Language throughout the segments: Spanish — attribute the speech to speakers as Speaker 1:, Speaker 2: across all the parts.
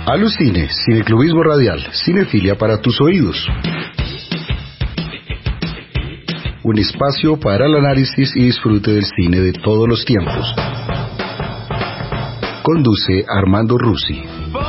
Speaker 1: Alucine, cineclubismo radial, cinefilia para tus oídos. Un espacio para el análisis y disfrute del cine de todos los tiempos. Conduce Armando Rusi.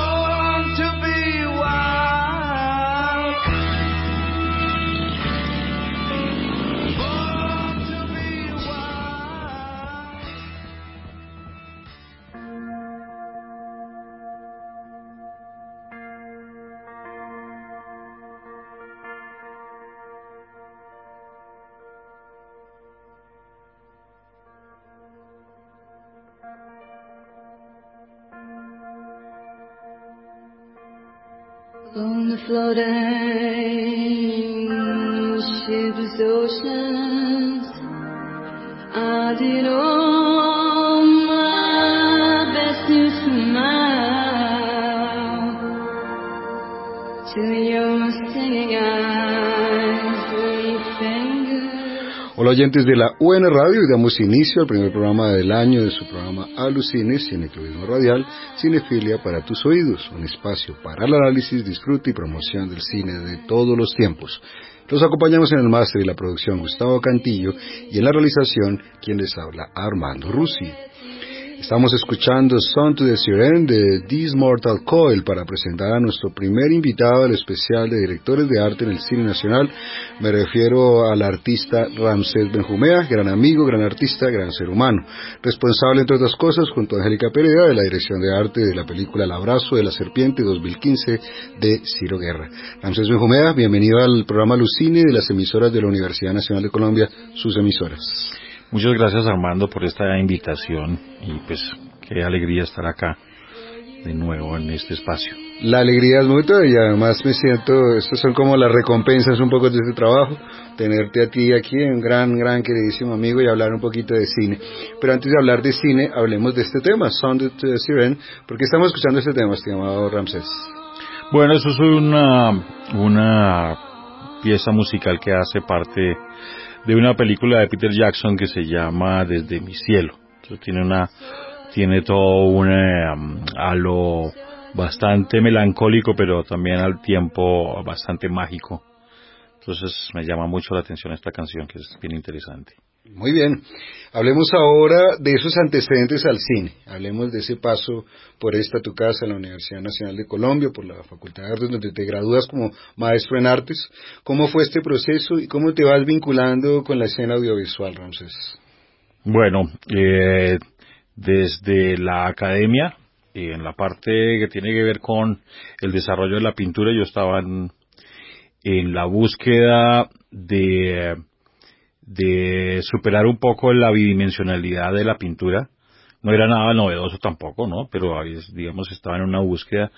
Speaker 2: On the floating ships, oceans, I did all my best to smile to your singing eyes, sweet fingers.
Speaker 1: Hola oyentes de la UN Radio, y damos inicio al primer programa del año de su programa Alucine, cineclubismo radial, cinefilia para tus oídos, un espacio para el análisis, disfrute y promoción del cine de todos los tiempos. Los acompañamos en el máster y la producción Gustavo Cantillo, y en la realización quien les habla, Armando Rusi. Estamos escuchando Son to the Siren de This Mortal Coil para presentar a nuestro primer invitado al especial de directores de arte en el cine nacional. Me refiero al artista Ramsés Benjumea, gran amigo, gran artista, gran ser humano. Responsable, entre otras cosas, junto a Angélica Pereda, de la dirección de arte de la película El Abrazo de la Serpiente 2015 de Ciro Guerra. Ramsés Benjumea, bienvenido al programa Alucine de las emisoras de la Universidad Nacional de Colombia, sus emisoras.
Speaker 3: Muchas gracias, Armando, por esta invitación, y pues qué alegría estar acá de nuevo en este espacio.
Speaker 1: La alegría es mutua, y además me siento, estas son como las recompensas un poco de este trabajo, tenerte a ti aquí, un gran queridísimo amigo, y hablar un poquito de cine. Pero antes de hablar de cine, hablemos de este tema, Sound of the Siren. ¿Por qué estamos escuchando este tema, estimado Ramsés?
Speaker 3: Bueno, eso es una pieza musical que hace parte de una película de Peter Jackson que se llama Desde mi cielo. Entonces tiene todo un halo bastante melancólico, pero también al tiempo bastante mágico. Entonces me llama mucho la atención esta canción, que es bien interesante.
Speaker 1: Muy bien, hablemos ahora de esos antecedentes al cine, hablemos de ese paso por esta tu casa, la Universidad Nacional de Colombia, por la Facultad de Artes, donde te gradúas como maestro en artes. ¿Cómo fue este proceso y cómo te vas vinculando con la escena audiovisual, Ramsés?
Speaker 3: Bueno, desde la academia, en la parte que tiene que ver con el desarrollo de la pintura, yo estaba en la búsqueda de superar un poco la bidimensionalidad de la pintura. No era nada novedoso tampoco, ¿no? Pero, digamos, estaba en una búsqueda.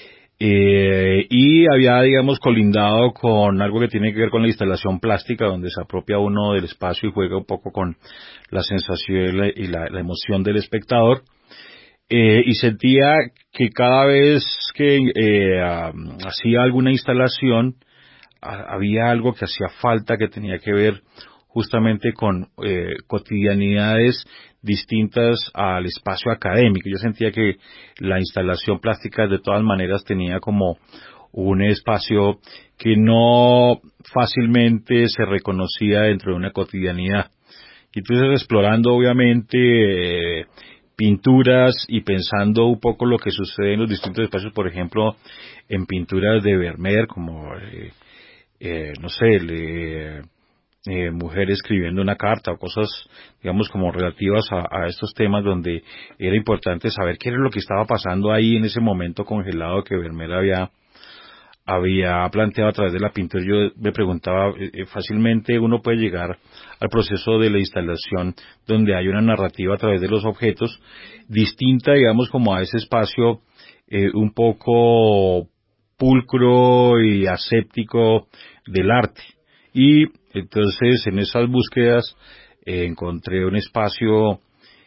Speaker 3: Y había, digamos, colindado con algo que tiene que ver con la instalación plástica, donde se apropia uno del espacio y juega un poco con la sensación y la emoción del espectador. Y sentía que cada vez que hacía alguna instalación, había algo que hacía falta, que tenía que ver justamente con cotidianidades distintas al espacio académico. Yo sentía que la instalación plástica de todas maneras tenía como un espacio que no fácilmente se reconocía dentro de una cotidianidad. Y entonces, explorando obviamente pinturas y pensando un poco lo que sucede en los distintos espacios, por ejemplo, en pinturas de Vermeer, como no sé, mujer escribiendo una carta o cosas, digamos, como relativas a estos temas, donde era importante saber qué era lo que estaba pasando ahí en ese momento congelado que Vermeer había planteado a través de la pintura. Yo me preguntaba, fácilmente uno puede llegar al proceso de la instalación donde hay una narrativa a través de los objetos distinta, digamos, como a ese espacio un poco pulcro y aséptico del arte. Y entonces, en esas búsquedas encontré un espacio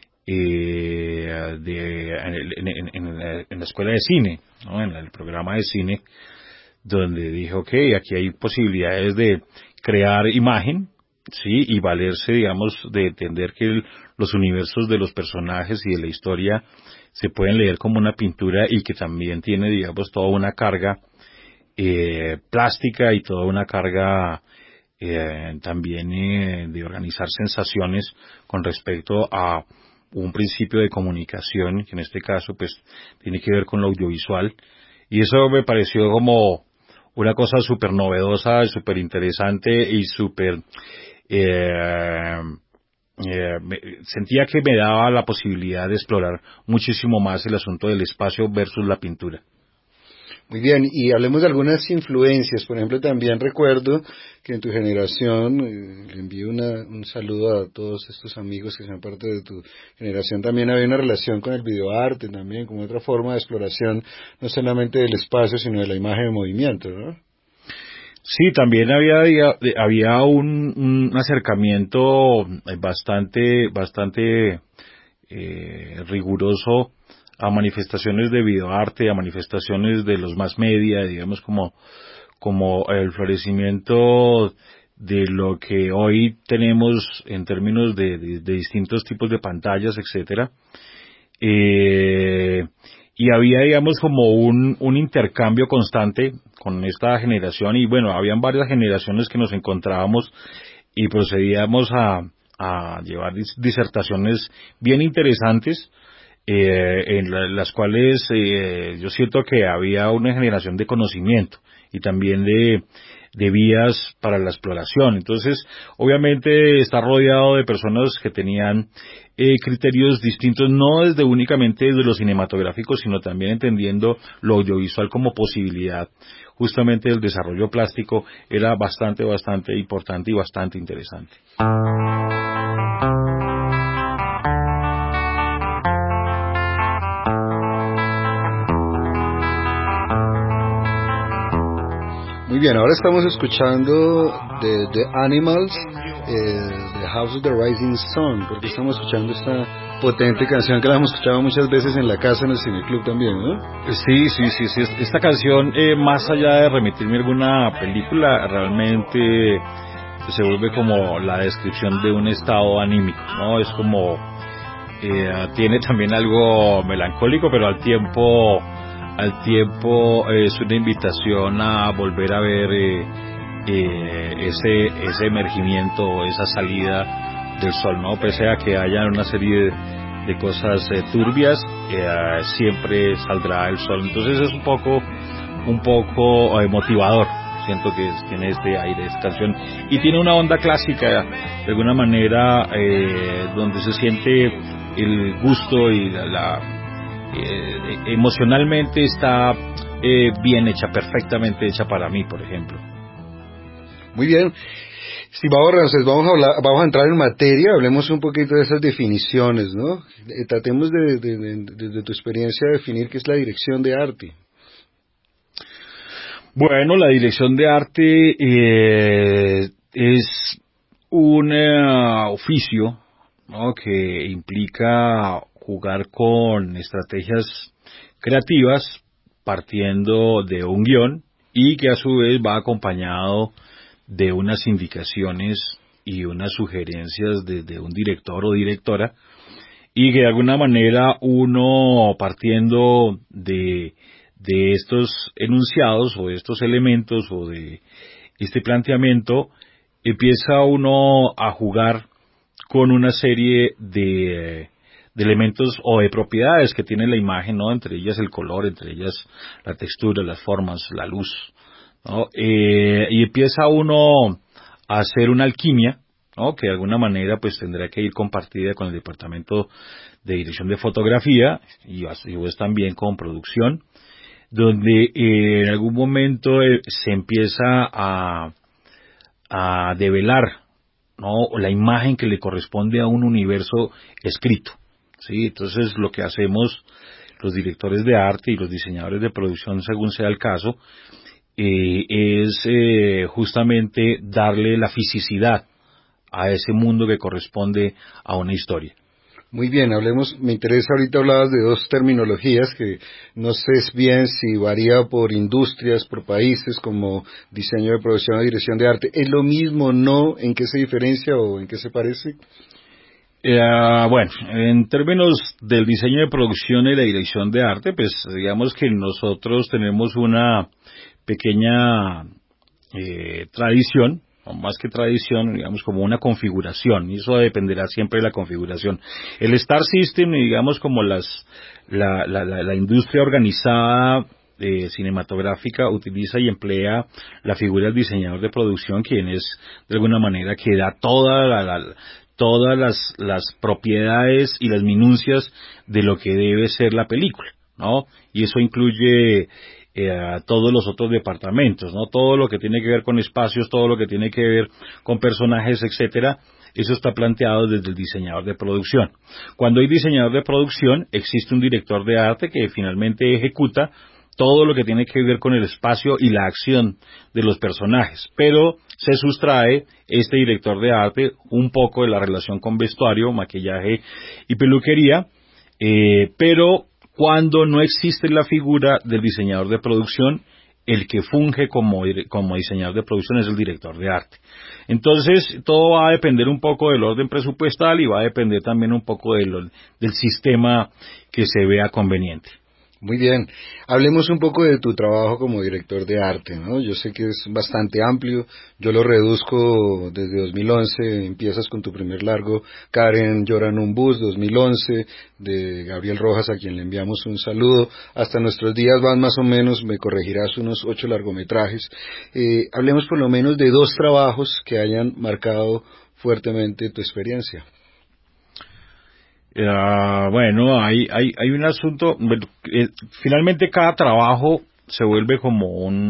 Speaker 3: en la escuela de cine, ¿no? En el programa de cine, donde dije, okay, aquí hay posibilidades de crear imagen, Sí, y valerse, digamos, de entender que los universos de los personajes y de la historia se pueden leer como una pintura y que también tiene, digamos, toda una carga plástica y toda una carga también de organizar sensaciones con respecto a un principio de comunicación, que en este caso pues tiene que ver con lo audiovisual, y eso me pareció como una cosa súper novedosa, súper interesante y súper eh, sentía que me daba la posibilidad de explorar muchísimo más el asunto del espacio versus la pintura.
Speaker 1: Muy bien, y hablemos de algunas influencias. Por ejemplo, también recuerdo que en tu generación, le envío un saludo a todos estos amigos que son parte de tu generación, también había una relación con el videoarte también, como otra forma de exploración, no solamente del espacio, sino de la imagen en movimiento, ¿no?
Speaker 3: Sí, también había un acercamiento bastante riguroso a manifestaciones de videoarte, a manifestaciones de los más media, digamos como el florecimiento de lo que hoy tenemos en términos de distintos tipos de pantallas, etcétera. Eh, y había, digamos, como un intercambio constante con esta generación y bueno, habían varias generaciones que nos encontrábamos y procedíamos a llevar disertaciones bien interesantes las cuales yo siento que había una generación de conocimiento y también de vías para la exploración. Entonces, obviamente está rodeado de personas que tenían criterios distintos, no desde únicamente desde lo cinematográfico, sino también entendiendo lo audiovisual como posibilidad. Justamente el desarrollo plástico era bastante importante y bastante interesante.
Speaker 1: Muy bien, ahora estamos escuchando de The Animals, The House of the Rising Sun, porque estamos escuchando esta potente canción que la hemos escuchado muchas veces en la casa, en el cineclub también, ¿no?
Speaker 3: Sí. Esta canción, más allá de remitirme a alguna película, realmente se vuelve como la descripción de un estado anímico, ¿no? Es como, tiene también algo melancólico, pero al tiempo es una invitación a volver a ver ese emergimiento, esa salida del sol, ¿no? Pese a que haya una serie de cosas turbias, siempre saldrá el sol. Entonces es un poco motivador. Siento que tiene este aire, esta canción, y tiene una onda clásica de alguna manera, donde se siente el gusto y emocionalmente está bien hecha, perfectamente hecha para mí, por ejemplo.
Speaker 1: Muy bien. Estimado Ramsés, vamos a entrar en materia, hablemos un poquito de esas definiciones, ¿no? Tratemos desde tu experiencia de definir qué es la dirección de arte.
Speaker 3: Bueno, la dirección de arte es un oficio, ¿no?, que implica jugar con estrategias creativas partiendo de un guión y que a su vez va acompañado de unas indicaciones y unas sugerencias de un director o directora, y que de alguna manera uno, partiendo de estos enunciados o de estos elementos o de este planteamiento, empieza uno a jugar con una serie de elementos o de propiedades que tiene la imagen, ¿no? Entre ellas el color, entre ellas la textura, las formas, la luz, ¿no? Y empieza uno a hacer una alquimia, ¿no?, que de alguna manera pues tendrá que ir compartida con el departamento de dirección de fotografía y pues también con producción, donde en algún momento se empieza a develar, ¿no?, la imagen que le corresponde a un universo escrito, ¿sí? Entonces lo que hacemos los directores de arte y los diseñadores de producción, según sea el caso, es justamente darle la fisicidad a ese mundo que corresponde a una historia.
Speaker 1: Muy bien, hablemos, me interesa, ahorita hablabas de dos terminologías que no sé bien si varía por industrias, por países, como diseño de producción o dirección de arte. ¿Es lo mismo, no? ¿En qué se diferencia o en qué se parece?
Speaker 3: Bueno, en términos del diseño de producción y la dirección de arte, pues digamos que nosotros tenemos una pequeña tradición, o más que tradición, digamos como una configuración, y eso dependerá siempre de la configuración. El Star System, digamos como la industria organizada cinematográfica utiliza y emplea la figura del diseñador de producción, quien es de alguna manera que da todas las propiedades y las minucias de lo que debe ser la película, ¿no? Y eso incluye a todos los otros departamentos, ¿no? Todo lo que tiene que ver con espacios, todo lo que tiene que ver con personajes, etcétera, eso está planteado desde el diseñador de producción. Cuando hay diseñador de producción, existe un director de arte que finalmente ejecuta todo lo que tiene que ver con el espacio y la acción de los personajes, pero se sustrae este director de arte un poco de la relación con vestuario, maquillaje y peluquería, pero cuando no existe la figura del diseñador de producción, el que funge como diseñador de producción es el director de arte. Entonces, todo va a depender un poco del orden presupuestal y va a depender también un poco del sistema que se vea conveniente.
Speaker 1: Muy bien. Hablemos un poco de tu trabajo como director de arte, ¿no? Yo sé que es bastante amplio. Yo lo reduzco desde 2011. Empiezas con tu primer largo, Karen llora en un bus, 2011, de Gabriel Rojas, a quien le enviamos un saludo. Hasta nuestros días van más o menos, me corregirás, unos 8 largometrajes. Hablemos por lo menos de 2 trabajos que hayan marcado fuertemente tu experiencia.
Speaker 3: Bueno, hay un asunto, finalmente cada trabajo se vuelve como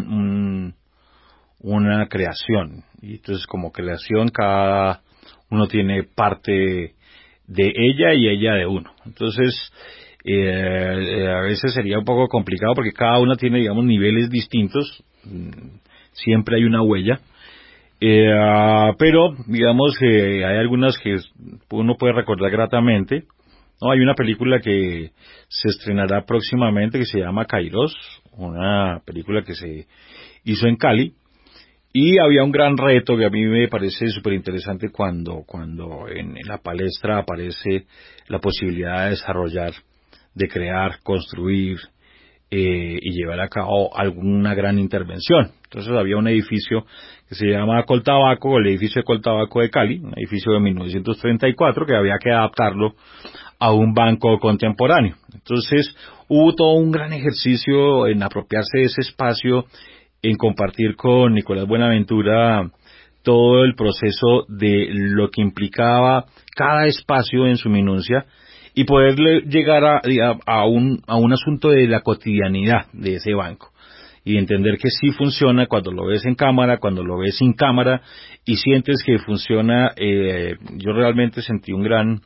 Speaker 3: una creación, y entonces como creación cada uno tiene parte de ella y ella de uno. Entonces, a veces sería un poco complicado porque cada una tiene, digamos, niveles distintos, siempre hay una huella. Pero digamos que hay algunas que uno puede recordar gratamente, ¿no? Hay una película que se estrenará próximamente que se llama Kairos, una película que se hizo en Cali, y había un gran reto que a mí me parece súper interesante cuando en la palestra aparece la posibilidad de desarrollar, de crear, construir, y llevar a cabo alguna gran intervención. Entonces había un edificio que se llama Coltabaco, el edificio de Coltabaco de Cali, un edificio de 1934 que había que adaptarlo a un banco contemporáneo. Entonces hubo todo un gran ejercicio en apropiarse de ese espacio, en compartir con Nicolás Buenaventura todo el proceso de lo que implicaba cada espacio en su minucia, y poderle llegar a un asunto de la cotidianidad de ese banco y entender que sí funciona cuando lo ves en cámara, cuando lo ves sin cámara y sientes que funciona. Yo realmente sentí un gran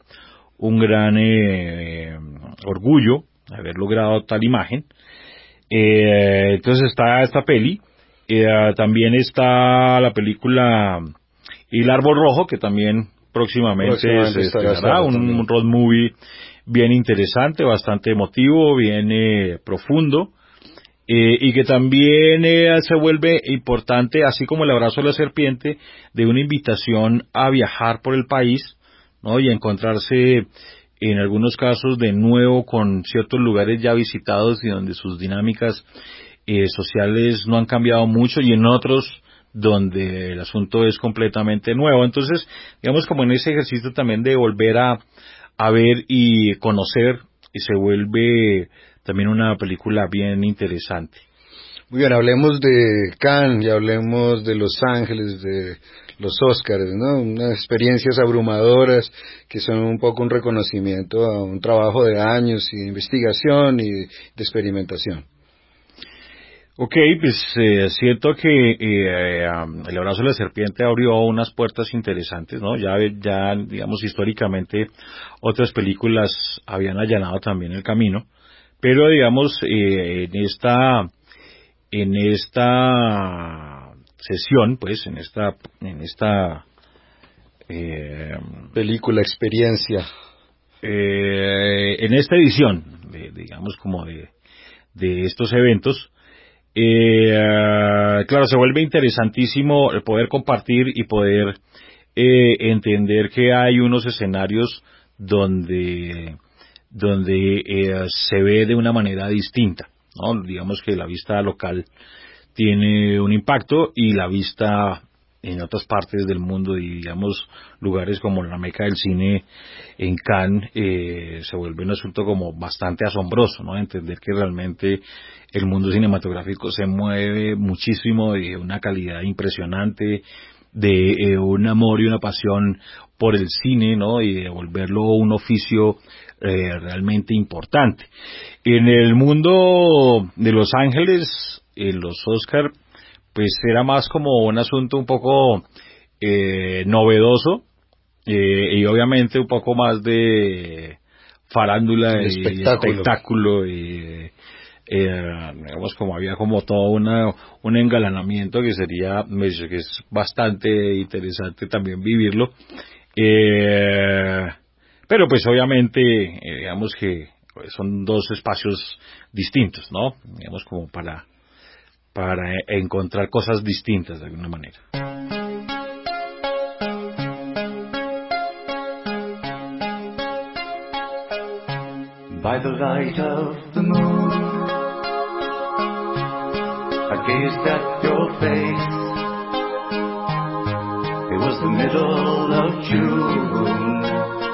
Speaker 3: orgullo de haber logrado tal imagen. Entonces está esta peli, también está la película El Árbol Rojo, que también próximamente se estrenará, un road movie bien interesante, bastante emotivo, bien profundo, y que también se vuelve importante, así como El Abrazo de la Serpiente, de una invitación a viajar por el país, ¿no? Y a encontrarse en algunos casos de nuevo con ciertos lugares ya visitados y donde sus dinámicas sociales no han cambiado mucho, y en otros donde el asunto es completamente nuevo. Entonces, digamos, como en ese ejercicio también de volver a ver y conocer, y se vuelve también una película bien interesante.
Speaker 1: Muy bien, hablemos de Cannes y hablemos de Los Ángeles, de los Óscares, ¿no? Unas experiencias abrumadoras que son un poco un reconocimiento a un trabajo de años y de investigación y de experimentación.
Speaker 3: Ok, pues es cierto que El Abrazo de la Serpiente abrió unas puertas interesantes, ¿no? Ya digamos, históricamente otras películas habían allanado también el camino, pero digamos, en esta sesión, pues, en esta
Speaker 1: película, experiencia.
Speaker 3: en esta edición, digamos como de estos eventos, claro, se vuelve interesantísimo el poder compartir y poder entender que hay unos escenarios donde se ve de una manera distinta, ¿no? Digamos que la vista local tiene un impacto y la vista en otras partes del mundo y digamos lugares como la meca del cine en Cannes se vuelve un asunto como bastante asombroso, ¿no? Entender que realmente el mundo cinematográfico se mueve muchísimo de una calidad impresionante, de un amor y una pasión por el cine, ¿no? Y de volverlo un oficio realmente importante. En el mundo de Los Ángeles, en los Oscar, pues era más como un asunto un poco novedoso y obviamente un poco más de farándula y espectáculo y digamos como había como todo un engalanamiento que sería que es bastante interesante también vivirlo, pero pues obviamente digamos que son dos espacios distintos, ¿no? Digamos como para encontrar cosas distintas de alguna manera.
Speaker 4: By the light of the moon, I gazed at your face. It was the middle of June,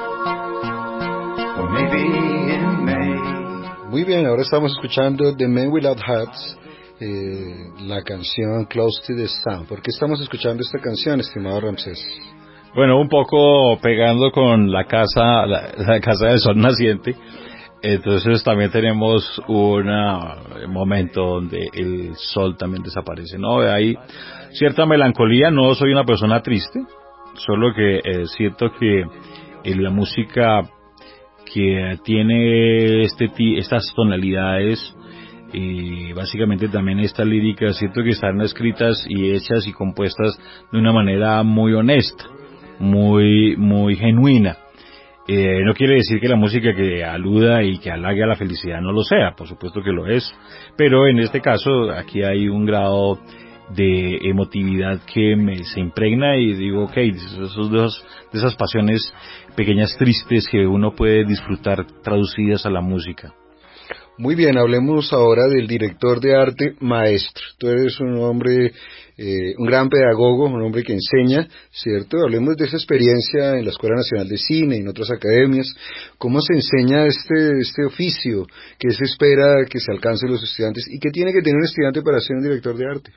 Speaker 4: or maybe in May.
Speaker 1: Muy bien, ahora estamos escuchando The Men Without Hats, la canción Close to the Sun. ¿Por qué estamos escuchando esta canción, estimado Ramsés?
Speaker 3: Bueno, un poco pegando con la casa del sol naciente. Entonces también tenemos un momento donde el sol también desaparece, ¿no? Hay cierta melancolía, no soy una persona triste, solo que siento que la música que tiene estas tonalidades y básicamente también esta lírica, siento que están escritas y hechas y compuestas de una manera muy honesta, muy genuina. No quiere decir que la música que aluda y que halague a la felicidad no lo sea, por supuesto que lo es, pero en este caso aquí hay un grado de emotividad que se impregna y digo, okay, de esas pasiones pequeñas tristes que uno puede disfrutar traducidas a la música.
Speaker 1: Muy bien, hablemos ahora del director de arte maestro. Tú eres un hombre, un gran pedagogo, un hombre que enseña, ¿cierto? Hablemos de esa experiencia en la Escuela Nacional de Cine y en otras academias. ¿Cómo se enseña este oficio? ¿Qué se espera que se alcance los estudiantes? ¿Y qué tiene que tener un estudiante para ser un director de arte?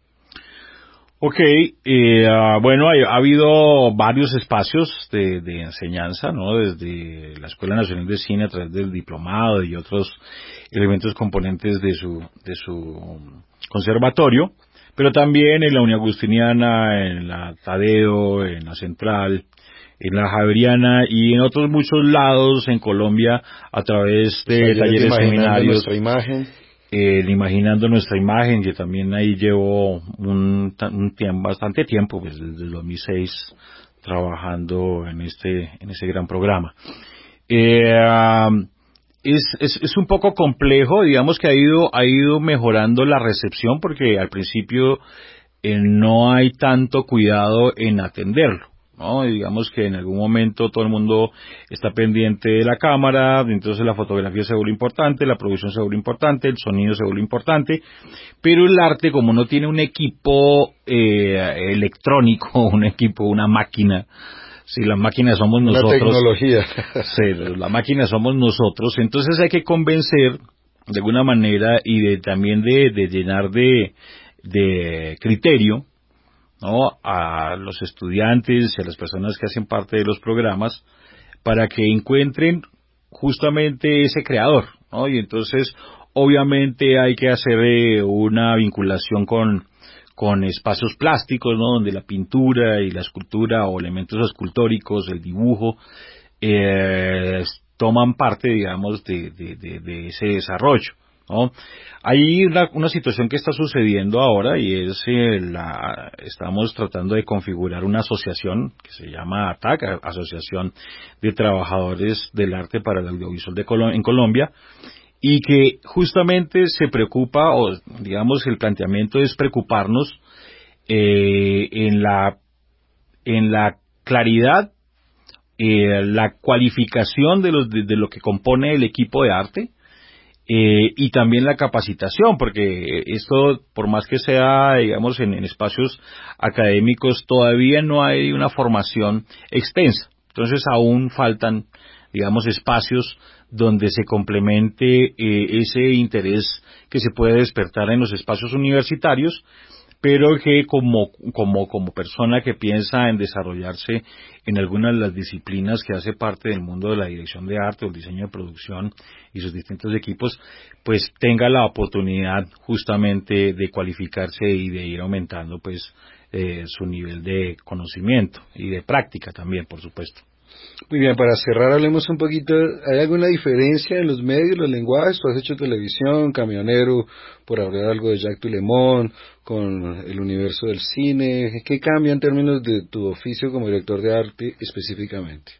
Speaker 3: Bueno, ha habido varios espacios de enseñanza, ¿no? Desde la Escuela Nacional de Cine a través del diplomado y otros elementos componentes de su conservatorio, pero también en la Unión Agustiniana, en la Tadeo, en la Central, en la Javeriana y en otros muchos lados en Colombia a través de talleres, seminarios.
Speaker 1: Nuestra imagen.
Speaker 3: Imaginando nuestra imagen, que también ahí llevo bastante tiempo, pues desde el 2006 trabajando en ese gran programa. Es un poco complejo, digamos que ha ido mejorando la recepción porque al principio no hay tanto cuidado en atenderlo, ¿no? Y digamos que en algún momento todo el mundo está pendiente de la cámara, entonces la fotografía se vuelve importante, la producción se vuelve importante, el sonido se vuelve importante, pero el arte, como no tiene un equipo electrónico, una máquina, si la máquina somos nosotros,
Speaker 1: la tecnología,
Speaker 3: sí, la máquina somos nosotros, entonces hay que convencer de alguna manera y también de llenar de criterio, ¿no? A los estudiantes y a las personas que hacen parte de los programas para que encuentren justamente ese creador, ¿no? Y entonces obviamente hay que hacer una vinculación con espacios plásticos, ¿no? Donde la pintura y la escultura o elementos escultóricos, el dibujo toman parte, digamos, de ese desarrollo, ¿no? Hay una situación que está sucediendo ahora y es estamos tratando de configurar una asociación que se llama ATAC, Asociación de Trabajadores del Arte para el Audiovisual en Colombia, y que justamente se preocupa, o digamos el planteamiento es preocuparnos en la claridad, la cualificación de lo que compone el equipo de arte, y también la capacitación, porque esto, por más que sea, digamos, en espacios académicos, todavía no hay una formación extensa. Entonces aún faltan, digamos, espacios donde se complemente ese interés que se puede despertar en los espacios universitarios, pero que como persona que piensa en desarrollarse en algunas de las disciplinas que hace parte del mundo de la dirección de arte o el diseño de producción y sus distintos equipos, pues tenga la oportunidad justamente de cualificarse y de ir aumentando pues su nivel de conocimiento y de práctica también, por supuesto.
Speaker 1: Muy bien, para cerrar hablemos un poquito, ¿hay alguna diferencia en los medios, los lenguajes? Tú has hecho televisión, camionero, por hablar algo de Jacques Toulemont, con el universo del cine. ¿Qué cambia en términos de tu oficio como director de arte específicamente?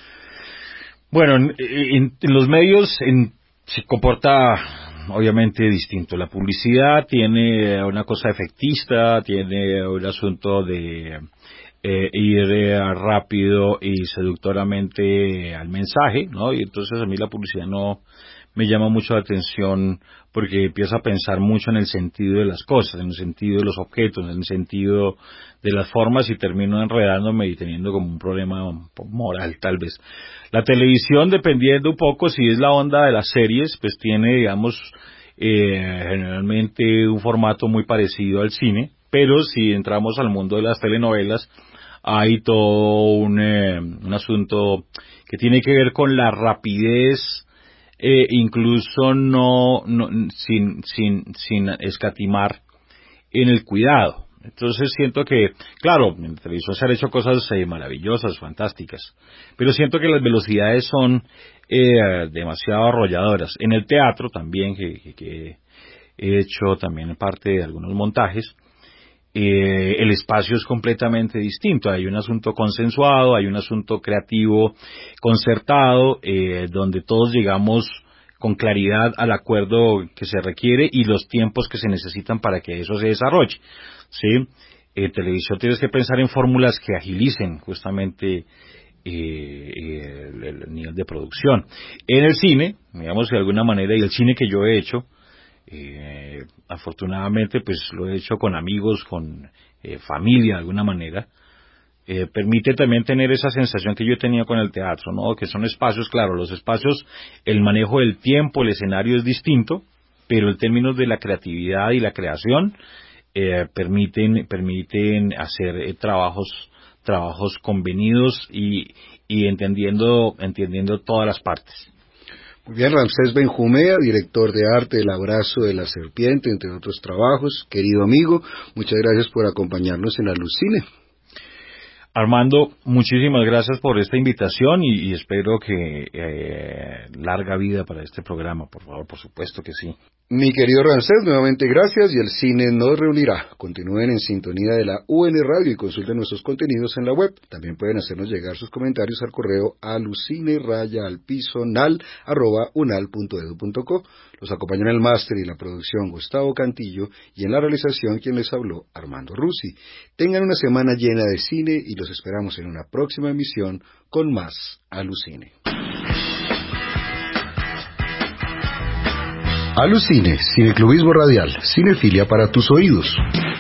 Speaker 3: Bueno, en los medios se comporta obviamente distinto. La publicidad tiene una cosa efectista, tiene un asunto de ir rápido y seductoramente al mensaje, ¿no? Y entonces a mí la publicidad no me llama mucho la atención porque empiezo a pensar mucho en el sentido de las cosas, en el sentido de los objetos, en el sentido de las formas y termino enredándome y teniendo como un problema moral tal vez. La televisión, dependiendo un poco si es la onda de las series, pues tiene, digamos, generalmente un formato muy parecido al cine, pero si entramos al mundo de las telenovelas, hay todo un asunto que tiene que ver con la rapidez, incluso sin escatimar en el cuidado. Entonces siento que, claro, en la televisión se han hecho cosas maravillosas, fantásticas, pero siento que las velocidades son demasiado arrolladoras. En el teatro también, que he hecho también parte de algunos montajes, el espacio es completamente distinto. Hay un asunto consensuado, hay un asunto creativo concertado, donde todos llegamos con claridad al acuerdo que se requiere y los tiempos que se necesitan para que eso se desarrolle, ¿sí? En televisión tienes que pensar en fórmulas que agilicen justamente el nivel de producción. En el cine, digamos de alguna manera, y el cine que yo he hecho, afortunadamente pues lo he hecho con amigos, con familia de alguna manera, permite también tener esa sensación que yo tenía con el teatro, ¿no? Que son espacios, claro, los espacios, el manejo del tiempo, el escenario es distinto, pero en términos de la creatividad y la creación permiten hacer trabajos convenidos y entendiendo todas las partes.
Speaker 1: Muy bien, Ramsés Benjumea, director de arte del Abrazo de la Serpiente, entre otros trabajos. Querido amigo, muchas gracias por acompañarnos en Alucine.
Speaker 3: Armando, muchísimas gracias por esta invitación y espero que larga vida para este programa, por favor, por supuesto que sí.
Speaker 1: Mi querido Ramsés, nuevamente gracias y el cine nos reunirá. Continúen en sintonía de la UN Radio y consulten nuestros contenidos en la web. También pueden hacernos llegar sus comentarios al correo alucine_nal@unal.edu.co. Los acompañó en el máster y la producción Gustavo Cantillo y en la realización quien les habló, Armando Rusi. Tengan una semana llena de cine y los esperamos en una próxima emisión con más Alucine. Alucine, cineclubismo radial, cinefilia para tus oídos.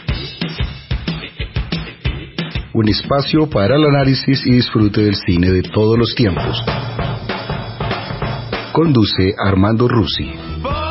Speaker 1: Un espacio para el análisis y disfrute del cine de todos los tiempos. Conduce Armando Rusi.